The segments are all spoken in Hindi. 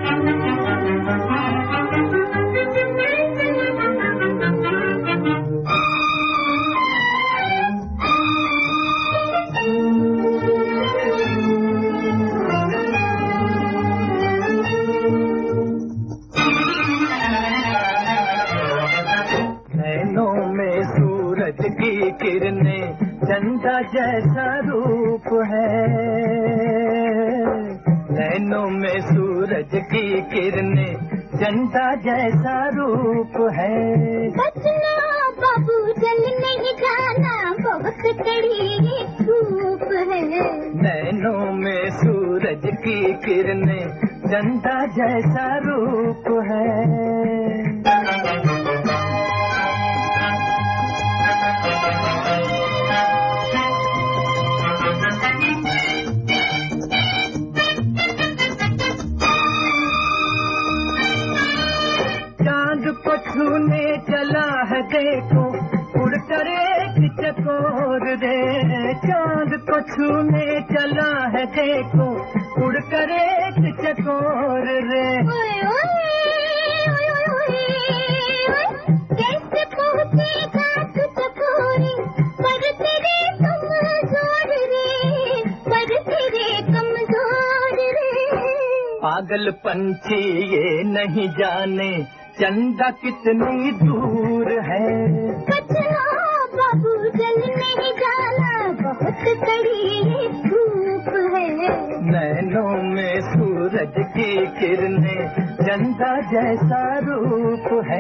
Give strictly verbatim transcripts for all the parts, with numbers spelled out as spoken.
की किरणें चंदा जैसा रूप है, नैनों में सूरज की किरणें चंदा जैसा रूप है। बचना बाबू जल नहीं जाना, बहुत कड़ी धूप है। नैनों में सूरज की किरणें चंदा जैसा रूप है। चांद को छूने चला है देखो, उड़कर एक चकोर रे। चांद को छूने चला है देखो, उड़कर एक चकोर रे। ओए ओए ओए ओए कैसे पहुंचेगा तू चकोरी, पर तेरे कमजोर रे, पर तेरे कमजोर रे। पागल पंछी ये नहीं जाने चंदा कितनी दूर है। बचना बाबू जल नहीं जाना, बहुत कड़ी धूप है। नैनों में सूरज की किरणें चंदा जैसा रूप है।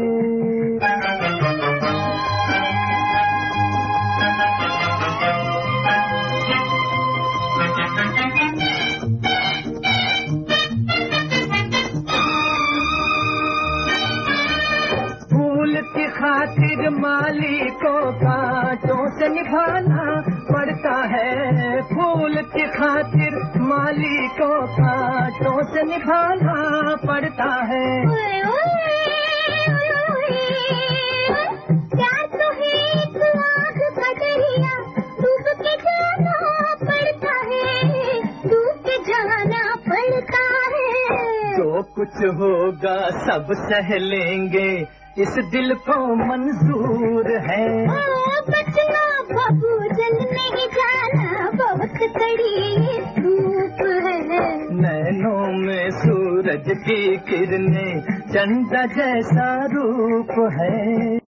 की खातिर माली को कांटों से निभाना पड़ता है। फूल की खातिर माली को कांटों से निभाना पड़ता है। ओए ओए ओए प्यार तो है एक आग का दरिया, डूब के जाना पड़ता है, डूब के जाना पड़ता है। जो कुछ होगा सब सह लेंगे, इस दिल को मंजूर है। ओ बचना बाबू जल नहीं जाना, बहुत कड़ी धूप है। नैनों में सूरज की किरणें चंदा जैसा रूप है।